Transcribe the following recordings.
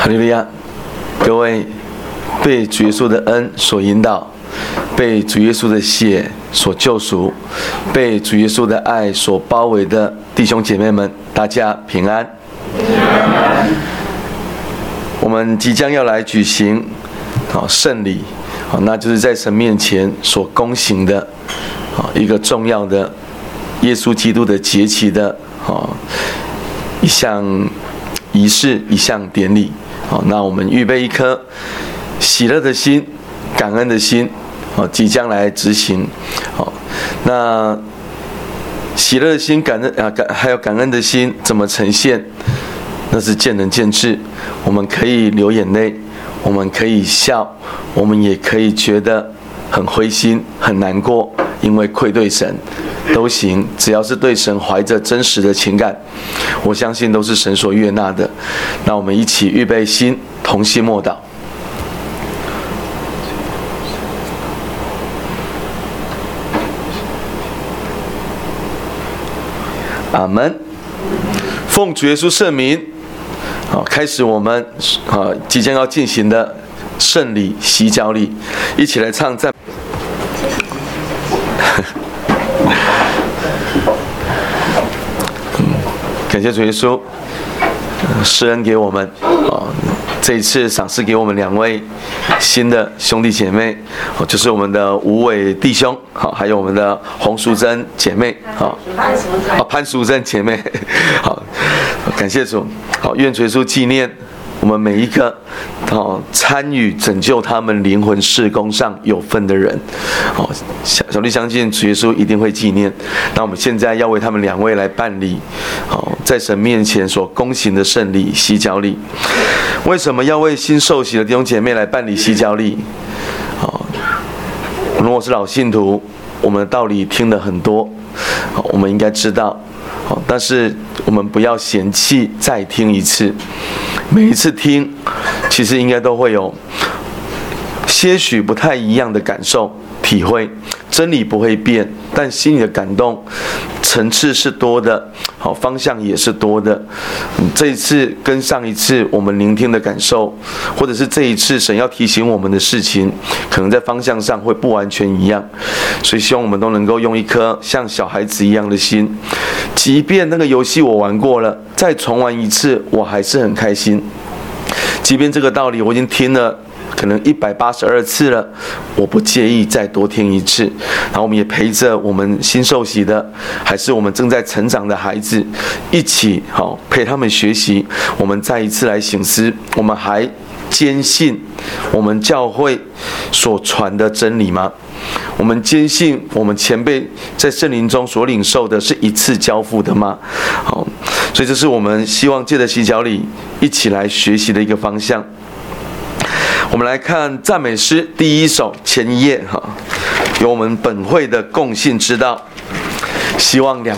哈利路亚！各位被主耶稣的恩所引导，被主耶稣的血所救赎，被主耶稣的爱所包围的弟兄姐妹们，大家平安。我们即将要来举行圣礼，那就是在神面前所恭行的一个重要的耶稣基督的节期的一项仪式，一项典礼。那我们预备一颗喜乐的心、感恩的心，即将来执行。那喜乐的心、还有感恩的心怎么呈现？那是见仁见智。我们可以流眼泪，我们可以笑，我们也可以觉得很灰心、很难过，因为愧对神，都行。只要是对神怀着真实的情感，我相信都是神所悦纳的。那我们一起预备心，同心默祷。阿们。奉主耶稣圣名，开始我们即将要进行的圣礼洗脚礼，一起来唱赞。感谢主耶稣施恩给我们这一次赏赐给我们2位新的兄弟姐妹，就是我们的吴伟弟兄，还有我们的洪淑珍姐妹，潘淑珍姐妹，好，感谢主，好，愿主耶稣纪念我们每一个参与拯救他们灵魂事工上有份的人，小弟相信主耶稣一定会纪念。那我们现在要为他们2位来办理在神面前所恭行的圣礼洗脚礼。为什么要为新受洗的弟兄姐妹来办理洗脚礼？如果是老信徒，我们的道理听了很多，我们应该知道，但是我们不要嫌弃再听一次。每一次听，其实应该都会有些许不太一样的感受、体会。真理不会变，但心里的感动层次是多的，方向也是多的。这一次跟上一次我们聆听的感受，或者是这一次神要提醒我们的事情，可能在方向上会不完全一样。所以希望我们都能够用一颗像小孩子一样的心，即便那个游戏我玩过了，再重玩一次，我还是很开心。即便这个道理我已经听了可能182次了，我不介意再多听一次。然后我们也陪着我们新受洗的，还是我们正在成长的孩子，一起陪他们学习。我们再一次来省思，我们还坚信我们教会所传的真理吗？我们坚信我们前辈在圣灵中所领受的是一次交付的吗？所以这是我们希望借着洗脚礼一起来学习的一个方向。我们来看赞美诗第1首前1页，有我们本会的共信之道。希望我们2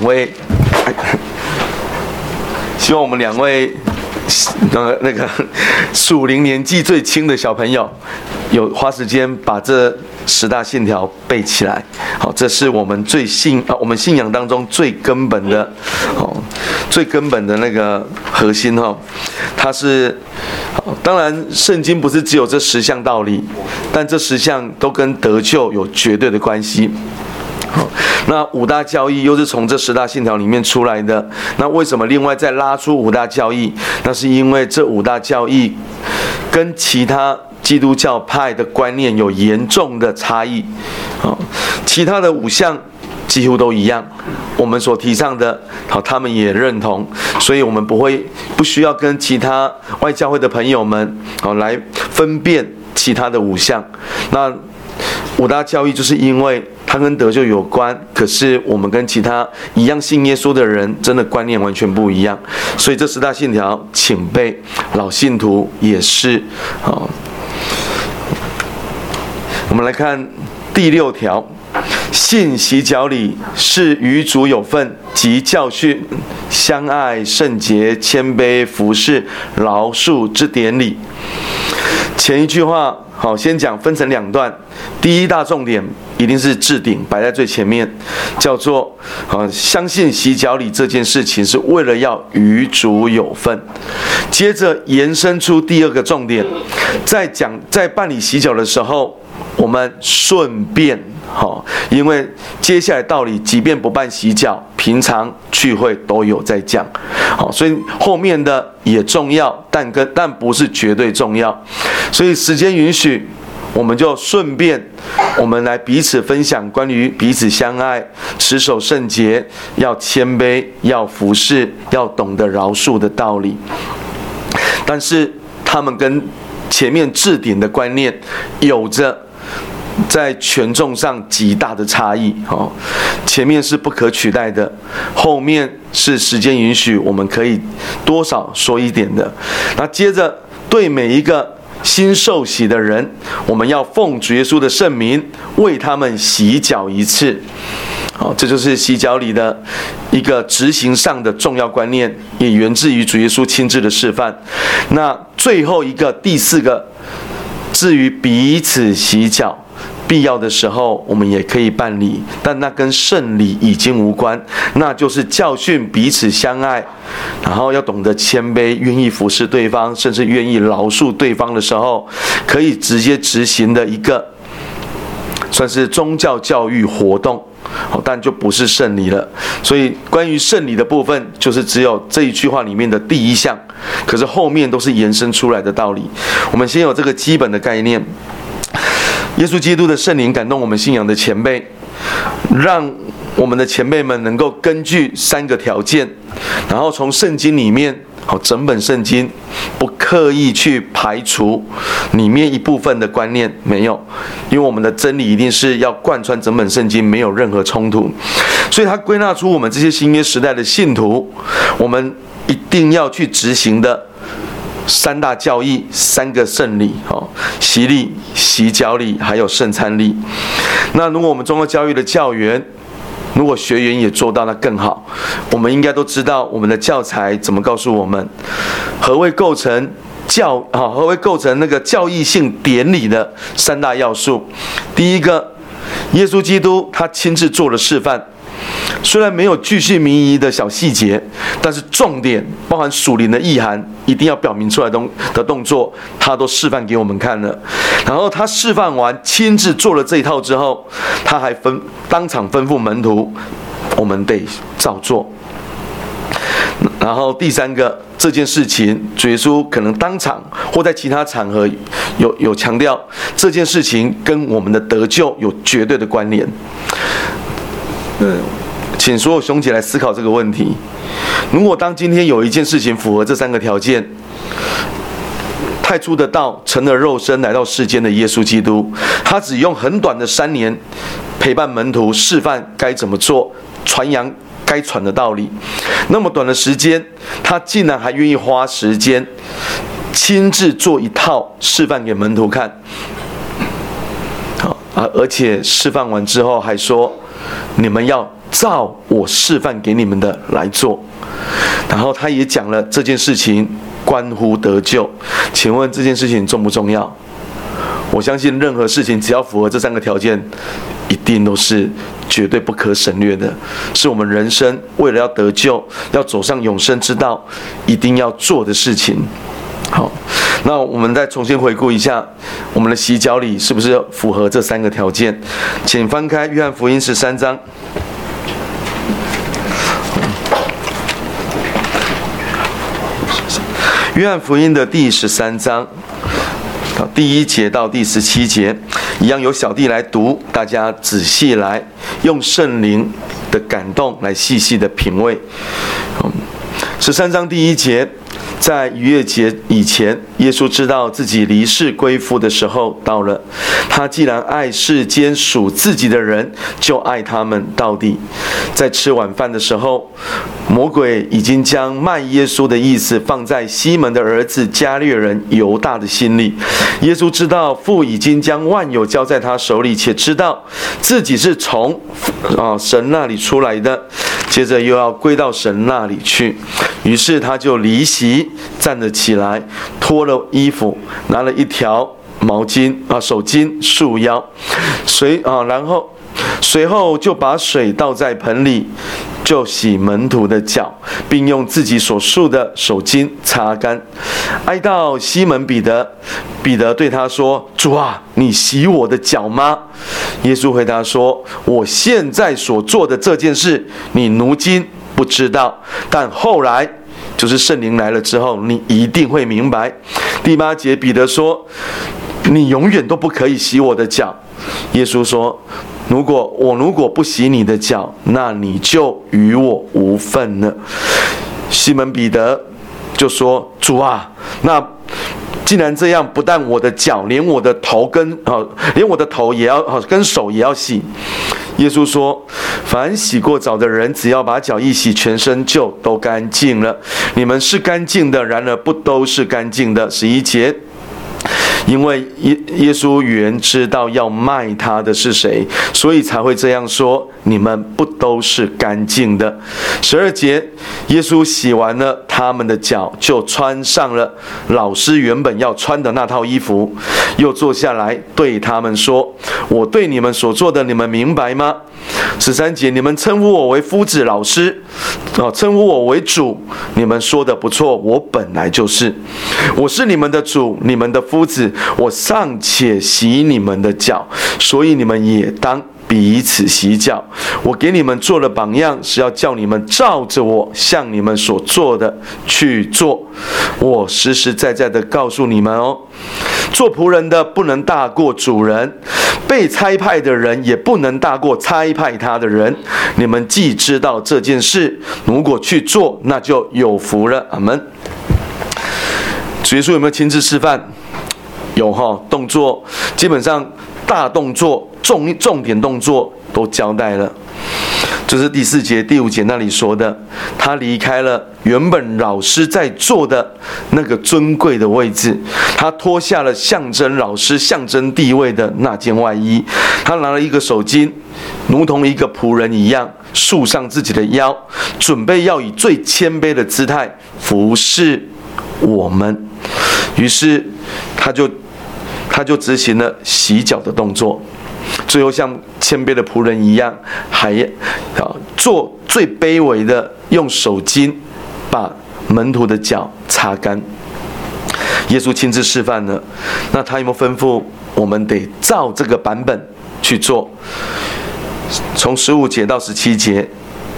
位那个属灵年纪最轻的小朋友，有花时间把这10大信条背起来。好，这是我们我们信仰当中最根本的那个核心它是。当然圣经不是只有这10项道理，但这10项都跟得救有绝对的关系。那5大教义又是从这10大信条里面出来的，那为什么另外再拉出5大教义？那是因为这5大教义跟其他基督教派的观念有严重的差异。其他的5项几乎都一样，我们所提倡的他们也认同，所以我们不需要跟其他外教会的朋友们来分辨其他的5项。那5大教义就是因为它跟得救有关，可是我们跟其他一样信耶稣的人真的观念完全不一样，所以这10大信条请背，老信徒也是。我们来看第6条，信洗脚礼是与主有份，即教训、相爱、圣洁、谦卑、服侍、饶恕之典礼。 前一句话好，先讲分成2段，第一大重点一定是置顶摆在最前面，叫做相信洗脚礼这件事情是为了要与主有份。接着延伸出第2个重点，在办理洗脚的时候，我们顺便因为接下来道理即便不办洗脚，平常聚会都有在讲，所以后面的也重要，但不是绝对重要。所以时间允许，我们就顺便我们来彼此分享关于彼此相爱、持守圣洁、要谦卑、要服侍、要懂得饶恕的道理。但是他们跟前面置顶的观念有着在权重上极大的差异，前面是不可取代的，后面是时间允许我们可以多少说一点的。那接着对每一个新受洗的人，我们要奉主耶稣的圣名为他们洗脚一次。这就是洗脚礼的一个执行上的重要观念，也源自于主耶稣亲自的示范。那最后一个第4个，至于彼此洗脚，必要的时候我们也可以办理，但那跟圣礼已经无关，那就是教训彼此相爱，然后要懂得谦卑，愿意服侍对方，甚至愿意饶恕对方的时候，可以直接执行的一个算是宗教教育活动，但就不是圣礼了。所以关于圣礼的部分，就是只有这一句话里面的第1项，可是后面都是延伸出来的道理。我们先有这个基本的概念，耶稣基督的圣灵感动我们信仰的前辈，让我们的前辈们能够根据3个条件，然后从圣经里面整本圣经不刻意去排除里面一部分的观念，没有，因为我们的真理一定是要贯穿整本圣经，没有任何冲突。所以他归纳出我们这些新约时代的信徒，我们一定要去执行的3大教义，3个圣礼，洗礼、洗脚礼还有圣餐礼。那如果我们宗教教育的教员，如果学员也做到，那更好。我们应该都知道我们的教材怎么告诉我们何谓构成那个教义性典礼的3大要素。第一个，耶稣基督他亲自做了示范，虽然没有巨细靡遗的小细节，但是重点包含属灵的意涵，一定要表明出来的动作，他都示范给我们看了。然后他示范完，亲自做了这一套之后，他还当场吩咐门徒，我们得照做。然后第3个，这件事情主耶稣可能当场或在其他场合有强调，这件事情跟我们的得救有绝对的关联。请所有兄姐来思考这个问题。如果当今天有一件事情符合这3个条件，太初的道成了肉身来到世间的耶稣基督，他只用很短的3年陪伴门徒，示范该怎么做，传扬该传的道理。那么短的时间，他竟然还愿意花时间亲自做一套示范给门徒看，而且示范完之后还说，你们要照我示范给你们的来做。然后他也讲了这件事情关乎得救，请问这件事情重不重要？我相信任何事情只要符合这3个条件，一定都是绝对不可省略的，是我们人生为了要得救，要走上永生之道，一定要做的事情。好，那我们再重新回顾一下我们的洗脚礼是不是符合这3个条件。请翻开约翰福音13章。约翰福音的第13章第1节到第17节，一样由小弟来读，大家仔细来用圣灵的感动来细细的品味。13章第1节，在逾越节以前，耶稣知道自己离世归父的时候到了。他既然爱世间属自己的人，就爱他们到底。在吃晚饭的时候，魔鬼已经将卖耶稣的意思放在西门的儿子加略人犹大的心里。耶稣知道父已经将万有交在他手里，且知道自己是从神那里出来的，接着又要归到神那里去。 于是他就离席，站了起来，脱了衣服，拿了一条毛巾手巾束腰，然后随后就把水倒在盆里，就洗门徒的脚，并用自己所束的手巾擦干。挨到西门彼得，彼得对他说：“主啊，你洗我的脚吗？”耶稣回答说：“我现在所做的这件事，你如今不知道，但后来，就是圣灵来了之后，你一定会明白。”第8节，彼得说：“你永远都不可以洗我的脚。”耶稣说：“如果不洗你的脚，那你就与我无分了。”西门彼得就说：“主啊，那既然这样，不但我的脚，连我的头也要跟手也要洗。”耶稣说：“凡洗过澡的人，只要把脚一洗，全身就都干净了。你们是干净的，然而不都是干净的。”11节。因为耶稣原知道要卖他的是谁，所以才会这样说：你们不都是干净的。12节，耶稣洗完了他们的脚，就穿上了老师原本要穿的那套衣服，又坐下来对他们说：我对你们所做的，你们明白吗？13节，你们称呼我为夫子、老师，称呼我为主，你们说的不错，我本来就是。我是你们的主，你们的夫子，我尚且洗你们的脚，所以你们也当彼此洗脚。我给你们做了榜样，是要叫你们照着我向你们所做的去做。我实实在在的告诉你们哦，做仆人的不能大过主人，被差派的人也不能大过差派他的人。你们既知道这件事，如果去做，那就有福了。阿们。主耶稣有没有亲自示范？有哈，动作基本上大动作、重点动作都交代了。就是第4节、第5节那里说的，他离开了原本老师在坐的那个尊贵的位置，他脱下了象征老师、象征地位的那件外衣，他拿了一个手巾，如同一个仆人一样，束上自己的腰，准备要以最谦卑的姿态服侍我们。于是他就执行了洗脚的动作，最后像谦卑的仆人一样，还做最卑微的，用手巾把门徒的脚擦干。耶稣亲自示范了，那他有没有吩咐我们得照这个版本去做？从15节到17节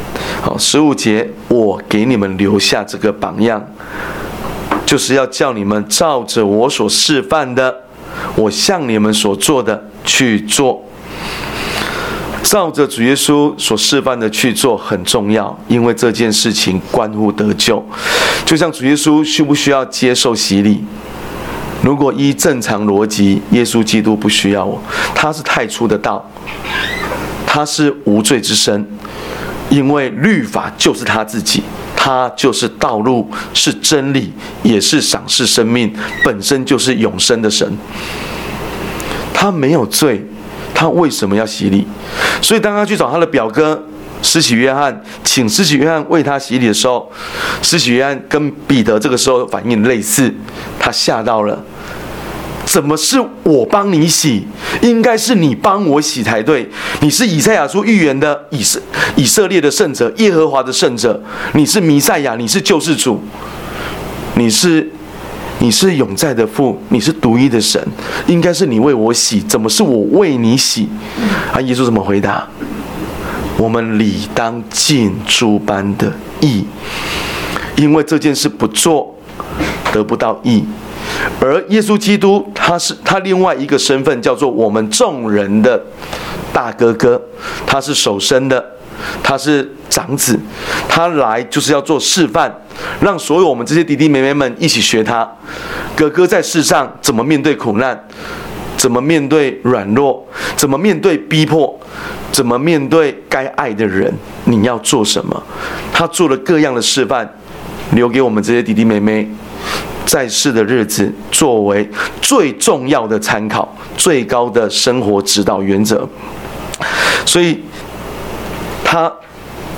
，15节，我给你们留下这个榜样，就是要叫你们照着我所示范的，我向你们所做的去做。照着主耶稣所示范的去做很重要，因为这件事情关乎得救。就像主耶稣需不需要接受洗礼？如果依正常逻辑，耶稣基督不需要我，他是太初的道，他是无罪之身，因为律法就是他自己，他就是道路，是真理，也是赏赐生命，本身就是永生的神。他没有罪，他为什么要洗礼？所以当他去找他的表哥施洗约翰，请施洗约翰为他洗礼的时候，施洗约翰跟彼得这个时候反应类似，他吓到了。怎么是我帮你洗？应该是你帮我洗才对。你是以赛亚书预言的以色列的圣者，耶和华的圣者，你是弥赛亚，你是救世主，你是永在的父，你是独一的神，应该是你为我洗，怎么是我为你洗？耶稣怎么回答？我们理当尽诸般的义，因为这件事不做得不到义。而耶稣基督他另外一个身份叫做我们众人的大哥哥，他是首生的，他是长子，他来就是要做示范，让所有我们这些弟弟妹妹们一起学他。哥哥在世上怎么面对苦难，怎么面对软弱，怎么面对逼迫，怎么面对该爱的人，你要做什么？他做了各样的示范，留给我们这些弟弟妹妹在世的日子作为最重要的参考，最高的生活指导原则。所以他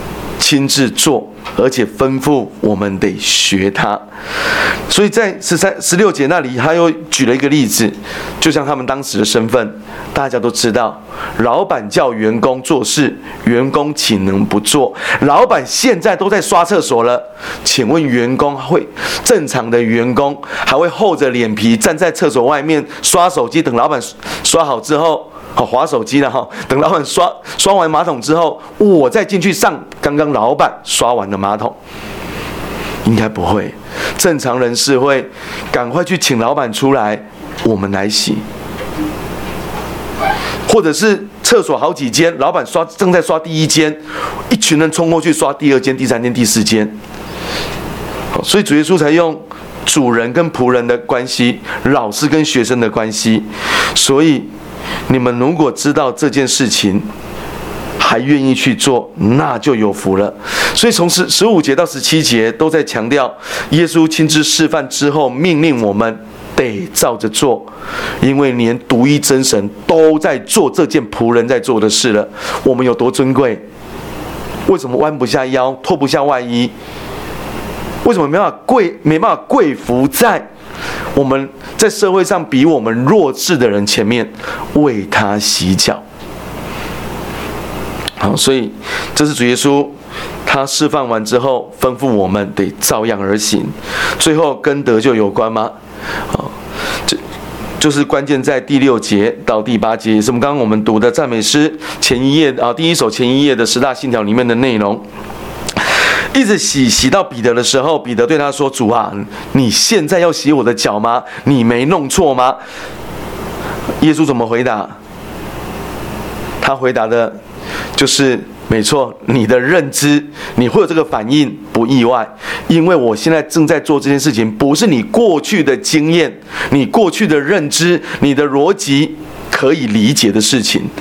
亲自做，而且吩咐我们得学他。所以在16节那里，他又举了一个例子，就像他们当时的身份，大家都知道，老板叫员工做事，员工岂能不做？老板现在都在刷厕所了，请问员工正常的员工还会厚着脸皮站在厕所外面刷手机，等老板刷好之后，滑手机了哈，等老板刷完马桶之后，我再进去上刚刚老板刷完的马桶？应该不会，正常人是会赶快去请老板出来，我们来洗，或者是厕所好几间，老板正在刷第一间，一群人冲过去刷第二间、第三间、第四间。所以主耶稣才用主人跟仆人的关系，老师跟学生的关系。所以你们如果知道这件事情，还愿意去做，那就有福了。所以从15节到17节都在强调，耶稣亲自示范之后，命令我们得照着做，因为连独一真神都在做这件仆人在做的事了。我们有多尊贵？为什么弯不下腰，脱不下外衣？为什么没办法跪伏在我们在社会上比我们弱智的人前面，为他洗脚？好，所以这是主耶稣他示范完之后吩咐我们得照样而行。最后跟得救有关吗？就是关键在第6节到第8节，也是我们读的赞美诗前一页第一首前一页的10大信条里面的内容。一直洗到彼得的时候，彼得对他说：“主啊，你现在要洗我的脚吗？你没弄错吗？”耶稣怎么回答？他回答的就是没错，你的认知，你会有这个反应不意外，因为我现在正在做这件事情，不是你过去的经验、你过去的认知、你的逻辑可以理解的事情。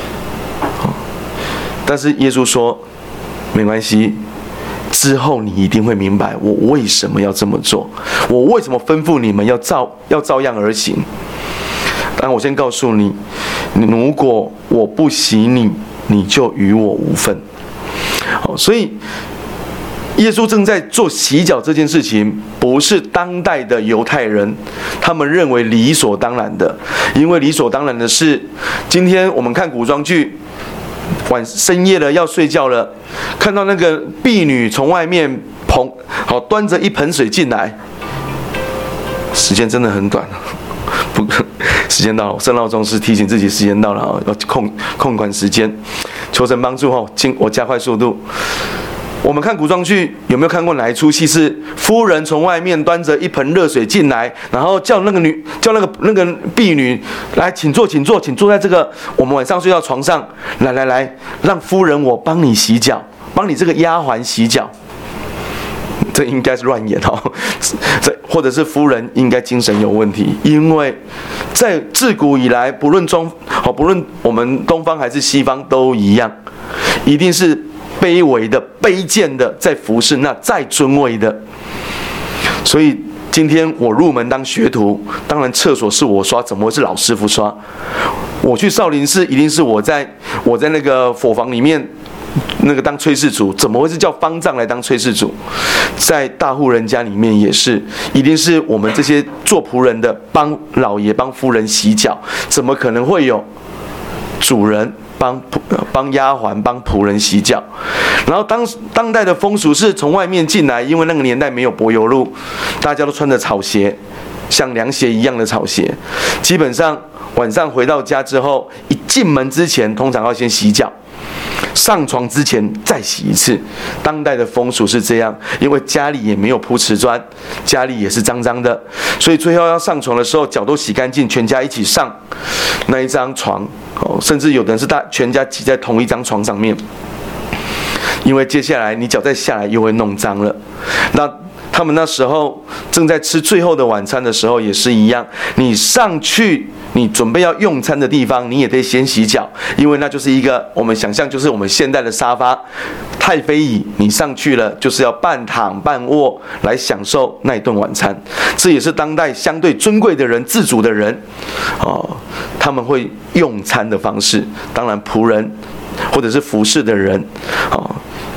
但是耶稣说，没关系，之后你一定会明白我为什么要这么做，我为什么吩咐你们要照样而行。但我先告诉你，如果我不洗你，你就与我无份。所以耶稣正在做洗脚这件事情，不是当代的犹太人他们认为理所当然的，因为理所当然的是，今天我们看古装剧，深夜了要睡觉了，看到那个婢女从外面端着一盆水进来，时间真的很短，时间到了，我设闹钟是提醒自己时间到了，要控管时间，求神帮助我加快速度。我们看古装剧，有没有看过哪一出戏是夫人从外面端着一盆热水进来，然后叫那个婢女来，请坐在这个我们晚上睡觉床上，来，让夫人我帮你洗脚，帮你这个丫鬟洗脚。这应该是乱演或者是夫人应该精神有问题，因为在自古以来，不论我们东方还是西方都一样，一定是卑微的、卑贱的在服侍那再尊贵的。所以今天我入门当学徒，当然厕所是我刷，怎么会是老师傅刷？我去少林寺，一定是我在那个佛房里面当炊事主，怎么会是叫方丈来当炊事主？在大户人家里面也是，一定是我们这些做仆人的帮老爷帮夫人洗脚，怎么可能会有主人帮丫鬟帮仆人洗脚？然后当代的风俗是从外面进来，因为那个年代没有柏油路，大家都穿着草鞋，像凉鞋一样的草鞋，基本上晚上回到家之后，一进门之前通常要先洗脚，上床之前再洗一次。当代的风俗是这样，因为家里也没有铺瓷砖，家里也是脏脏的，所以最后要上床的时候脚都洗干净，全家一起上那一张床，甚至有的人是全家挤在同一张床上面，因为接下来你脚再下来又会弄脏了。那他们那时候正在吃最后的晚餐的时候也是一样，你上去你准备要用餐的地方，你也得先洗脚，因为那就是一个我们想象就是我们现代的沙发太妃椅，你上去了就是要半躺半卧来享受那一顿晚餐。这也是当代相对尊贵的人、自主的人他们会用餐的方式。当然仆人或者是服侍的人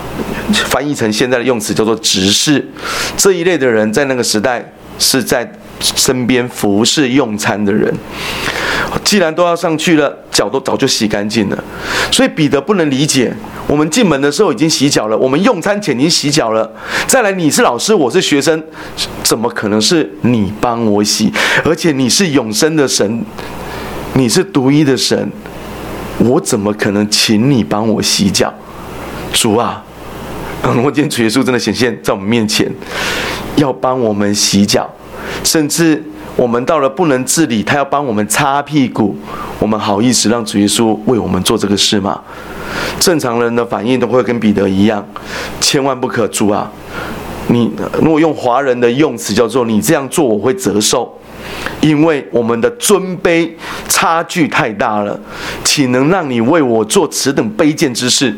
翻译成现在的用词叫做执事。这一类的人在那个时代是在身边服侍用餐的人。既然都要上去了，脚都早就洗干净了，所以彼得不能理解，我们进门的时候已经洗脚了，我们用餐前已经洗脚了，再来你是老师，我是学生，怎么可能是你帮我洗？而且你是永生的神，你是独一的神，我怎么可能请你帮我洗脚？主啊，如果今天主耶稣真的显现在我们面前，要帮我们洗脚，甚至我们到了不能自理，他要帮我们擦屁股，我们好意思让主耶稣为我们做这个事吗？正常人的反应都会跟彼得一样，千万不可。主啊，你如果用华人的用词叫做你这样做我会折寿，因为我们的尊卑差距太大了，岂能让你为我做此等卑贱之事？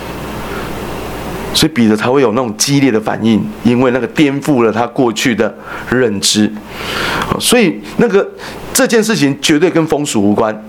所以彼得才会有那种激烈的反应，因为那个颠覆了他过去的认知。所以这件事情绝对跟风俗无关。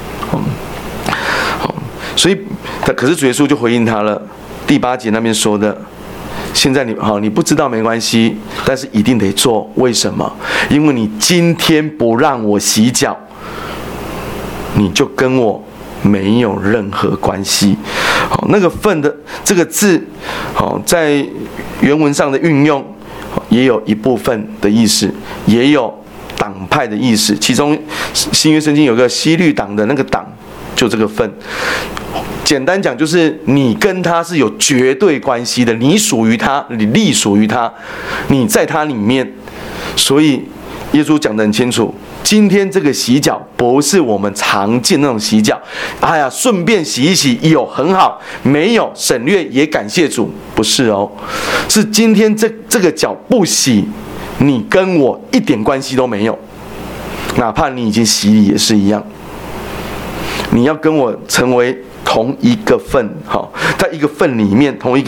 所以可是主耶稣就回应他了，第8节那边说的，现在你不知道没关系，但是一定得做。为什么？因为你今天不让我洗脚，你就跟我没有任何关系。那个份的这个字，在原文上的运用也有一部分的意思，也有党派的意思。其中新约圣经有个西律党的那个党，就这个份。简单讲就是你跟他是有绝对关系的，你属于他，你隶属于他，你在他里面。所以耶稣讲得很清楚，今天这个洗脚不是我们常见那种洗脚，哎呀，顺便洗一洗，有很好，没有省略也感谢主，不是哦，是今天这个脚不洗，你跟我一点关系都没有，哪怕你已经洗礼也是一样，你要跟我成为同一个份，在一个份里面，同一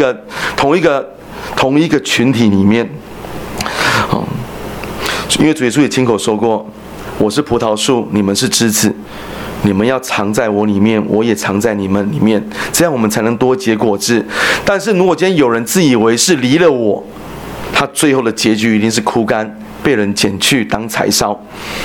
个群体里面，因为主耶稣也亲口说过，我是葡萄树，你们是枝子，你们要藏在我里面，我也藏在你们里面，这样我们才能多结果子。但是如果今天有人自以为是离了我，他最后的结局一定是枯干，被人捡去当柴烧。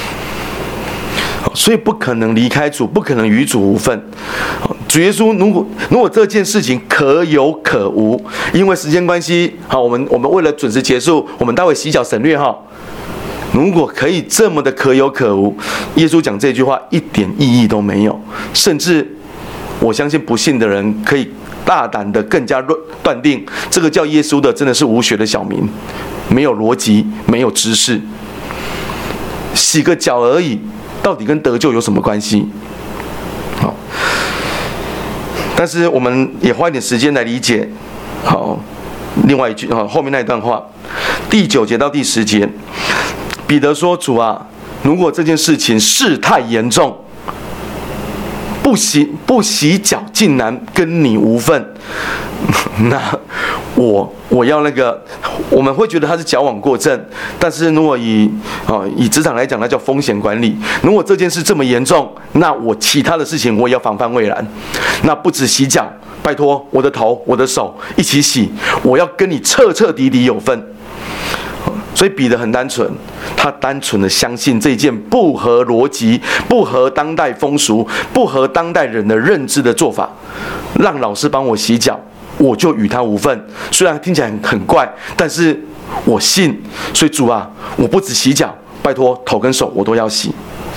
所以不可能离开主，不可能与主无份。主耶稣如果这件事情可有可无，因为时间关系，我们为了准时结束，我们待会洗脚省略哈。如果可以这么的可有可无，耶稣讲这句话一点意义都没有，甚至我相信不信的人可以大胆的更加断定，这个叫耶稣的真的是无学的小民，没有逻辑，没有知识，洗个脚而已，到底跟得救有什么关系？好，但是我们也花一点时间来理解。好，另外一句后面那一段话，第9节到第10节。彼得说：“主啊，如果这件事情事态严重，不洗脚竟然跟你无份，那我要我们会觉得他是矫枉过正。但是如果以职场来讲，那叫风险管理。如果这件事这么严重，那我其他的事情我也要防范未然。那不止洗脚，拜托我的头、我的手一起洗，我要跟你彻彻底底有份。”所以彼得很单纯，他单纯的相信这件不合逻辑、不合当代风俗、不合当代人的认知的做法，让老师帮我洗脚，我就与他无份。虽然听起来很怪，但是我信。所以主啊，我不只洗脚，拜托头跟手我都要洗。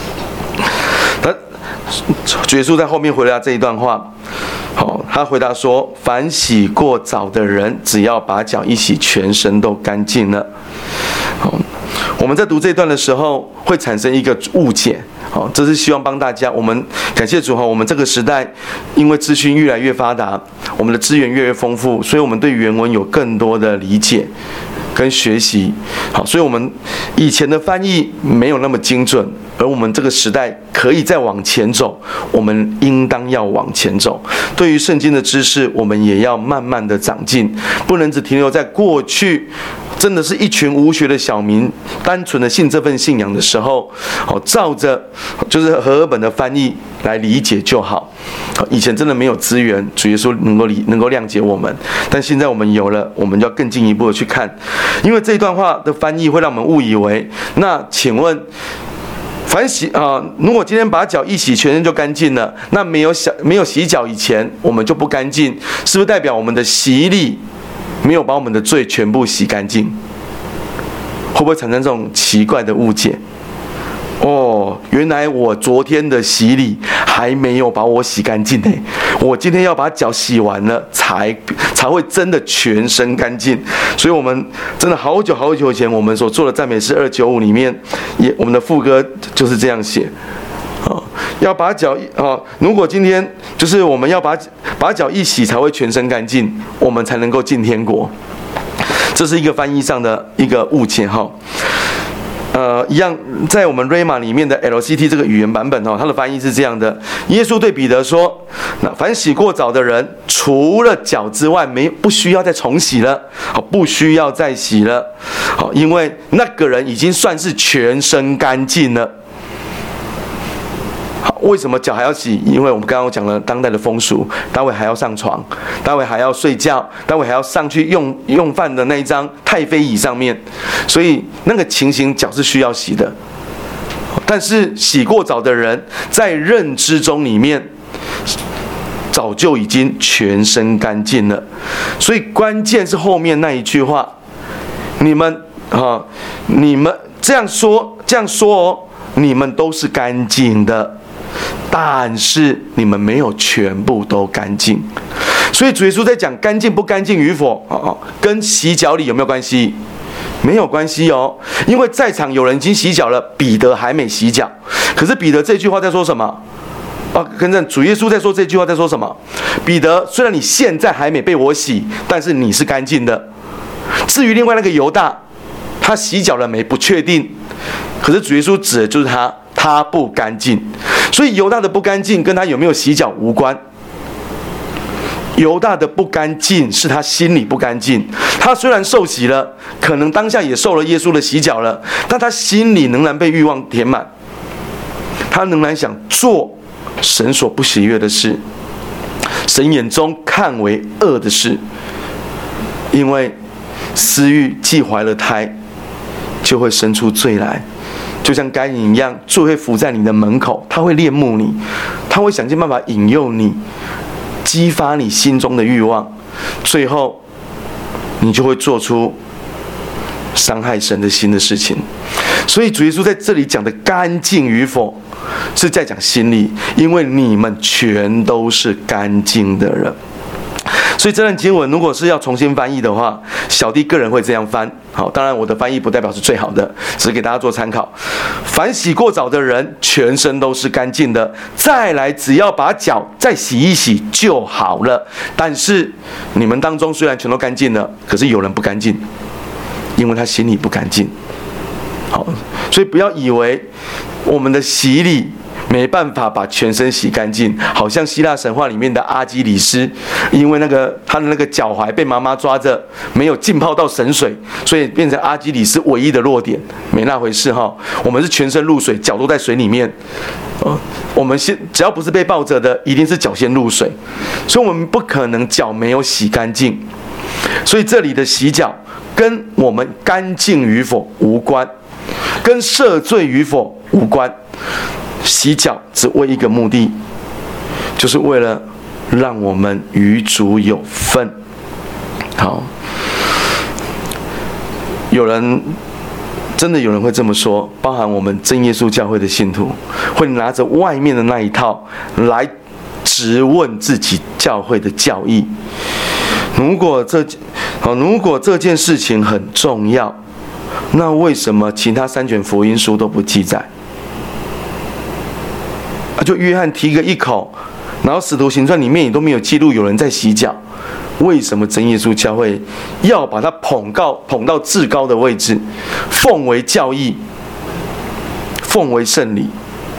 主耶稣在后面回答这一段话，他回答说：凡洗过澡的人，只要把脚一洗，全身都干净了。我们在读这一段的时候会产生一个误解，这是希望帮大家。我们感谢主，我们这个时代因为资讯越来越发达，我们的资源越来越丰富，所以我们对原文有更多的理解跟学习。所以我们以前的翻译没有那么精准， 而我们这个时代可以再往前走，我们应当要往前走。对于圣经的知识，我们也要慢慢的长进，不能只停留在过去真的是一群无学的小民单纯的信这份信仰的时候，照着就是和合本的翻译来理解就好。以前真的没有资源，主耶稣能够谅解我们，但现在我们有了，我们就要更进一步的去看，因为这一段话的翻译会让我们误以为，那请问凡洗如果今天把脚一洗，全身就干净了，那没有洗脚以前，我们就不干净，是不是代表我们的洗礼没有把我们的罪全部洗干净？会不会产生这种奇怪的误解？原来我昨天的洗礼还没有把我洗干净呢，我今天要把脚洗完了才会真的全身干净。所以我们真的好久以前我们所做的赞美诗295里面，我们的副歌就是这样写。要把脚如果今天就是我们要把脚一洗才会全身干净，我们才能够进天国。这是一个翻译上的一个误解哈。一样，在我们 Rhema 里面的 LCT 这个语言版本它的翻译是这样的：耶稣对彼得说，那凡洗过澡的人，除了脚之外，不需要再重洗了，不需要再洗了，因为那个人已经算是全身干净了。为什么脚还要洗？因为我们刚刚讲了当代的风俗，待会还要上床，待会还要睡觉，待会还要上去用饭的那一张太妃椅上面，所以那个情形脚是需要洗的。但是洗过澡的人，在认知中里面早就已经全身干净了。所以关键是后面那一句话，你们这样说你们都是干净的，但是你们没有全部都干净。所以主耶稣在讲干净不干净与否，跟洗脚礼有没有关系？没有关系哦，因为在场有人已经洗脚了，彼得还没洗脚。可是彼得这句话在说什么？跟着主耶稣在说这句话在说什么？彼得，虽然你现在还没被我洗，但是你是干净的。至于另外那个犹大，他洗脚了没不确定，可是主耶稣指的就是他不干净。所以犹大的不干净跟他有没有洗脚无关。犹大的不干净是他心里不干净，他虽然受洗了，可能当下也受了耶稣的洗脚了，但他心里仍然被欲望填满，他仍然想做神所不喜悦的事，神眼中看为恶的事。因为私欲既怀了胎，就会生出罪来，就像该隐一样，罪会伏在你的门口，他会恋慕你，他会想尽办法引诱你，激发你心中的欲望，最后你就会做出伤害神的心的事情。所以主耶稣在这里讲的干净与否，是在讲心里，因为你们全都是干净的人。所以这段经文如果是要重新翻译的话，小弟个人会这样翻。好，当然我的翻译不代表是最好的，只是给大家做参考。凡洗过澡的人，全身都是干净的，再来只要把脚再洗一洗就好了。但是你们当中虽然全都干净了，可是有人不干净，因为他心里不干净。好，所以不要以为我们的洗礼没办法把全身洗干净，好像希腊神话里面的阿基里斯，因为他的那个脚踝被妈妈抓着，没有浸泡到神水，所以变成阿基里斯唯一的弱点，没那回事哈。我们是全身入水，脚都在水里面。我们只要不是被抱着的，一定是脚先入水，所以我们不可能脚没有洗干净。所以这里的洗脚跟我们干净与否无关，跟赦罪与否无关。洗脚只为一个目的，就是为了让我们与主有份。好，真的有人会这么说，包含我们真耶稣教会的信徒，会拿着外面的那一套来质问自己教会的教义。如果这件事情很重要，那为什么其他3卷福音书都不记载？就约翰提个一口，然后使徒行传里面也都没有记录有人在洗脚，为什么真耶稣教会要把它捧到至高的位置，奉为教义， 奉为圣礼。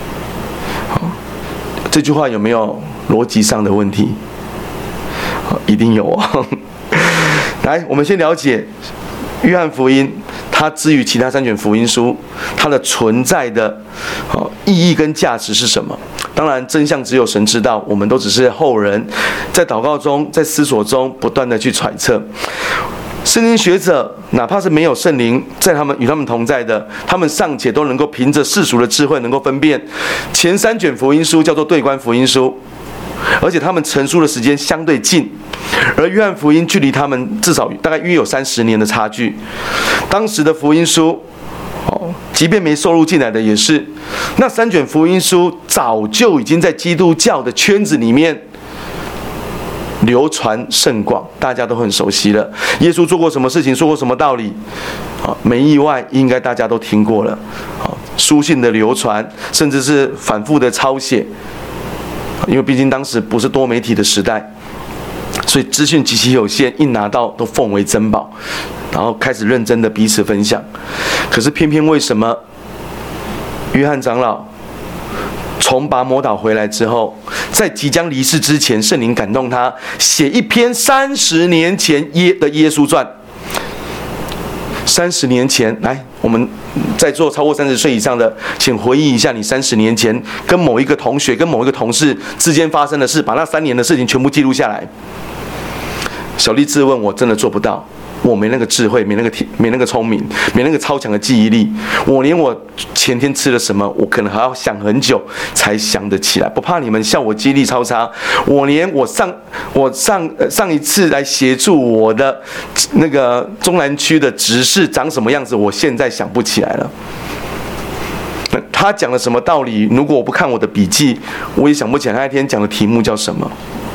这句话有没有逻辑上的问题？一定有哦。来，我们先了解约翰福音，它之于其他3卷福音书，它的存在的意义跟价值是什么？当然，真相只有神知道，我们都只是后人，在祷告中，在思索中，不断的去揣测。圣经学者，哪怕是没有圣灵在与他们同在的，他们尚且都能够凭着世俗的智慧，能够分辨前3卷福音书叫做对观福音书，而且他们成书的时间相对近，而约翰福音距离他们至少大概约有30年的差距。当时的福音书，即便没收录进来的也是，那3卷福音书早就已经在基督教的圈子里面流传甚广，大家都很熟悉了。耶稣做过什么事情，说过什么道理，没意外，应该大家都听过了。书信的流传，甚至是反复的抄写，因为毕竟当时不是多媒体的时代，所以资讯极其有限，一拿到都奉为珍宝，然后开始认真的彼此分享。可是偏偏为什么约翰长老从拔摩岛回来之后，在即将离世之前，圣灵感动他写一篇30年前的耶稣传。30年前，来，我们在座超过30岁以上的，请回忆一下你30年前跟某一个同学、跟某一个同事之间发生的事，把那3年的事情全部记录下来。小弟自问，我真的做不到。我没那个智慧，没那个聪明，没那个超强的记忆力。我连我前天吃了什么，我可能还要想很久才想得起来。不怕你们笑我记忆力超差，我连我上一次来协助我的那个中南区的执事长什么样子，我现在想不起来了。他讲了什么道理？如果我不看我的笔记，我也想不起来他那天讲的题目叫什么。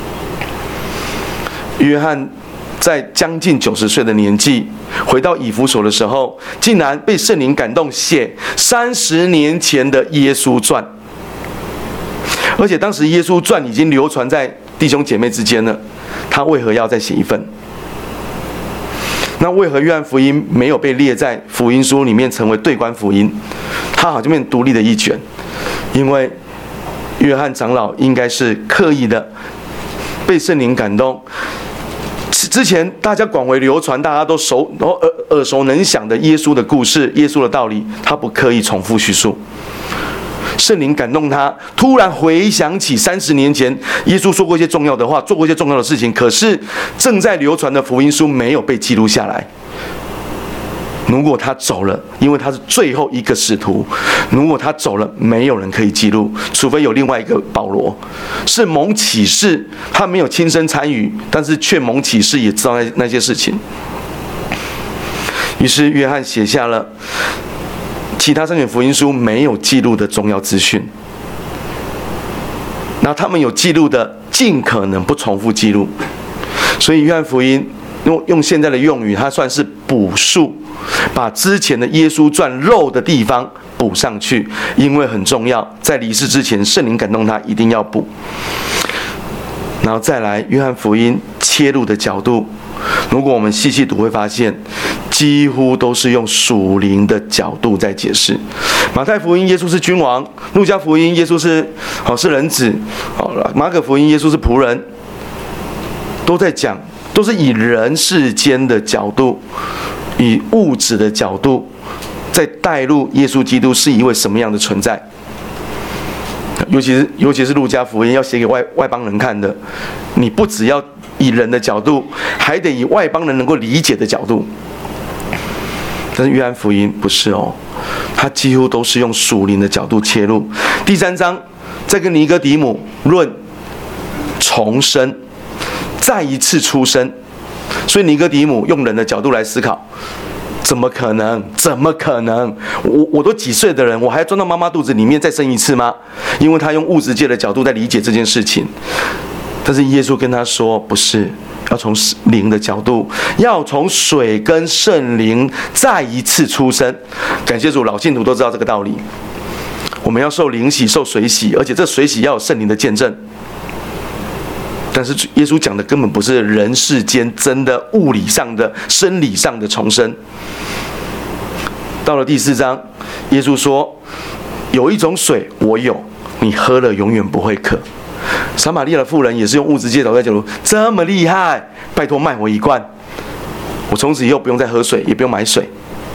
约翰在将近90岁的年纪，回到以弗所的时候，竟然被圣灵感动写30年前的耶稣传。而且当时耶稣传已经流传在弟兄姐妹之间了，他为何要再写一份？那为何约翰福音没有被列在福音书里面成为对观福音？它好像变独立的一卷，因为约翰长老应该是刻意的被圣灵感动。之前大家广为流传，大家都耳熟能详的耶稣的故事、耶稣的道理，他不刻意重复叙述。圣灵感动他，突然回想起30年前耶稣说过一些重要的话，做过一些重要的事情，可是正在流传的福音书没有被记录下来。如果他走了，因为他是最后一个使徒，如果他走了，没有人可以记录，除非有另外一个保罗，是蒙启示，他没有亲身参与，但是却蒙启示，也知道那些事情。于是约翰写下了其他3卷福音书没有记录的重要资讯，然后他们有记录的，尽可能不重复记录。所以约翰福音用现在的用语，它算是补述，把之前的耶稣传漏的地方补上去，因为很重要，在离世之前，圣灵感动他一定要补。然后再来，约翰福音切入的角度，如果我们细细读会发现，几乎都是用属灵的角度在解释。马太福音耶稣是君王，路加福音耶稣是人子，马可福音耶稣是仆人，都在讲，都是以人世间的角度，以物质的角度，在带入耶稣基督是一位什么样的存在。尤其是路加福音要写给外邦人看的，你不只要以人的角度，还得以外邦人能够理解的角度。但是约翰福音不是哦，他几乎都是用属灵的角度切入。第3章在跟尼哥底母论重生，再一次出生，所以尼哥底母用人的角度来思考，怎么可能？怎么可能？我都几岁的人，我还要钻到妈妈肚子里面再生一次吗？因为他用物质界的角度在理解这件事情。但是耶稣跟他说，不是，要从灵的角度，要从水跟圣灵再一次出生。感谢主，老信徒都知道这个道理。我们要受灵洗、受水洗，而且这水洗要有圣灵的见证。但是耶稣讲的根本不是人世间真的物理上的、生理上的重生。到了第4章，耶稣说， 有一种水我有，你喝了永远不会渴。撒玛利亚的妇人也是用物质界走在角度，这么厉害，拜托卖我一罐，我从此以后不用再喝水，也不用买水。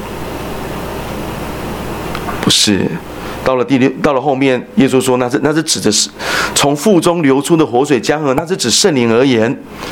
不是，到了后面，耶稣说那是指的是从腹中流出的活水江河，那是指圣灵而言。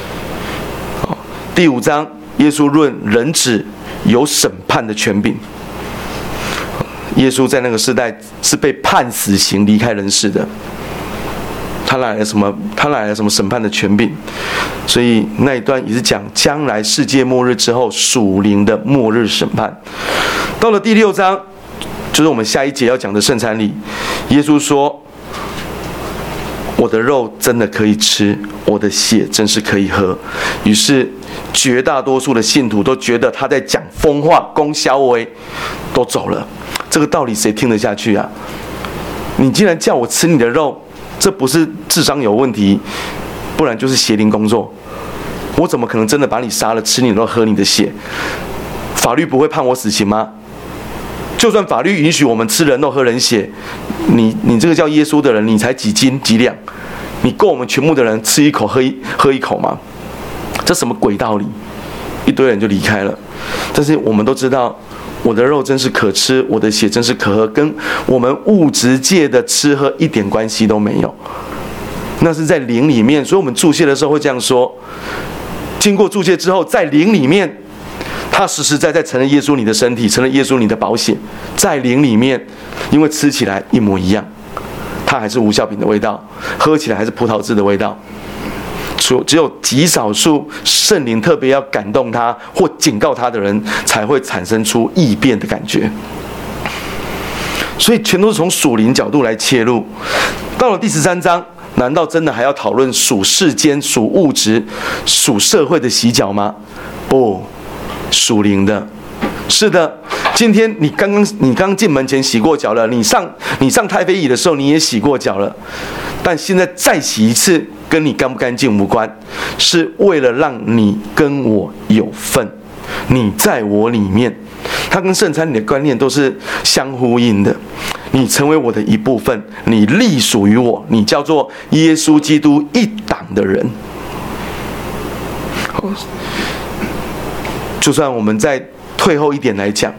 第5章，耶稣论人子有审判的权柄。耶稣在那个时代是被判死刑离开人世的，他来了什么审判的权柄？所以那一段也是讲将来世界末日之后属灵的末日审判。到了第6章，就是我们下一节要讲的圣餐礼，耶稣说：“我的肉真的可以吃，我的血真是可以喝。”于是绝大多数的信徒都觉得他在讲疯话，公消为都走了。这个道理谁听得下去啊？你竟然叫我吃你的肉，这不是智商有问题，不然就是邪灵工作。我怎么可能真的把你杀了，吃你的肉，喝你的血？法律不会判我死刑吗？就算法律允许我们吃人肉喝人血，你这个叫耶稣的人，你才几斤几两？你够我们全部的人吃一口喝一口吗？这什么鬼道理？一堆人就离开了。但是我们都知道，我的肉真是可吃，我的血真是可喝，跟我们物质界的吃喝一点关系都没有。那是在灵里面，所以我们注谢的时候会这样说：经过注谢之后，在灵里面，他实实在在承认耶稣你的身体，承认耶稣你的宝血，在灵里面，因为吃起来一模一样，它还是无酵饼的味道，喝起来还是葡萄汁的味道。只有极少数圣灵特别要感动他或警告他的人，才会产生出异变的感觉。所以全都是从属灵角度来切入。到了第13章，难道真的还要讨论属世间、属物质、属社会的洗脚吗？不，属灵的。是的，今天你刚进门前洗过脚了，你上太妃椅的时候你也洗过脚了，但现在再洗一次，跟你干不干净无关，是为了让你跟我有份，你在我里面。它跟圣餐礼的观念都是相呼应的。你成为我的一部分，你隶属于我，你叫做耶稣基督一党的人。就算我们再退后一点来讲，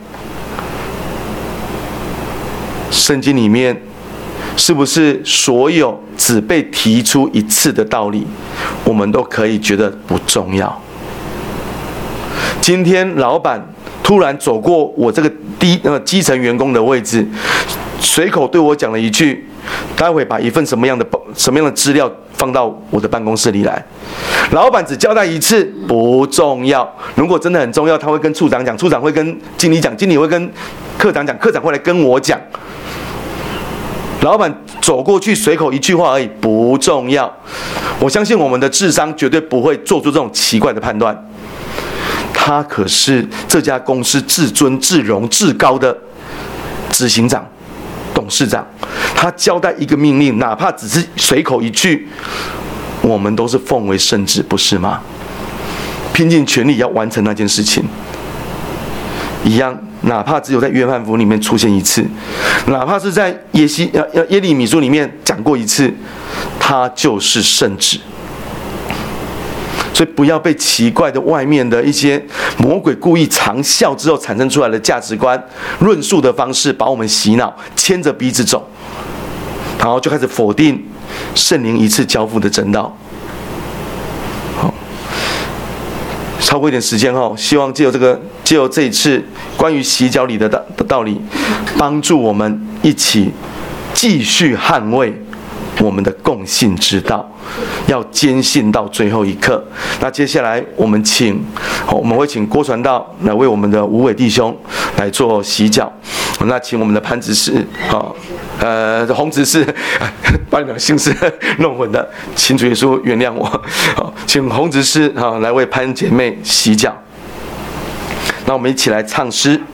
圣经里面是不是所有只被提出一次的道理，我们都可以觉得不重要？今天老板突然走过我这个基层员工的位置，随口对我讲了一句：“待会把一份什么样的资料放到我的办公室里来。”老板只交代一次，不重要。如果真的很重要，他会跟处长讲，处长会跟经理讲，经理会跟科长讲，科长会来跟我讲。老板走过去随口一句话而已，不重要。我相信我们的智商绝对不会做出这种奇怪的判断。他可是这家公司至尊、至荣、至高的执行长、董事长，他交代一个命令，哪怕只是随口一句，我们都是奉为圣旨，不是吗？拼尽全力要完成那件事情。一样，哪怕只有在约翰福音里面出现一次，哪怕是在耶利米书里面讲过一次，它就是圣旨。所以不要被奇怪的外面的一些魔鬼故意藏笑之后产生出来的价值观、论述的方式把我们洗脑，牵着鼻子走，然后就开始否定圣灵一次交付的真道。好，超过一点时间后，希望借由这一次关于洗脚礼的道理，帮助我们一起继续捍卫我们的共信之道，要坚信到最后一刻。那接下来我们会请郭传道来为我们的无尾弟兄来做洗脚。那请我们的潘执事洪执事，把你们的姓氏弄混的，请主耶稣原谅我。请洪执事来为潘姐妹洗脚。那我们一起来唱诗。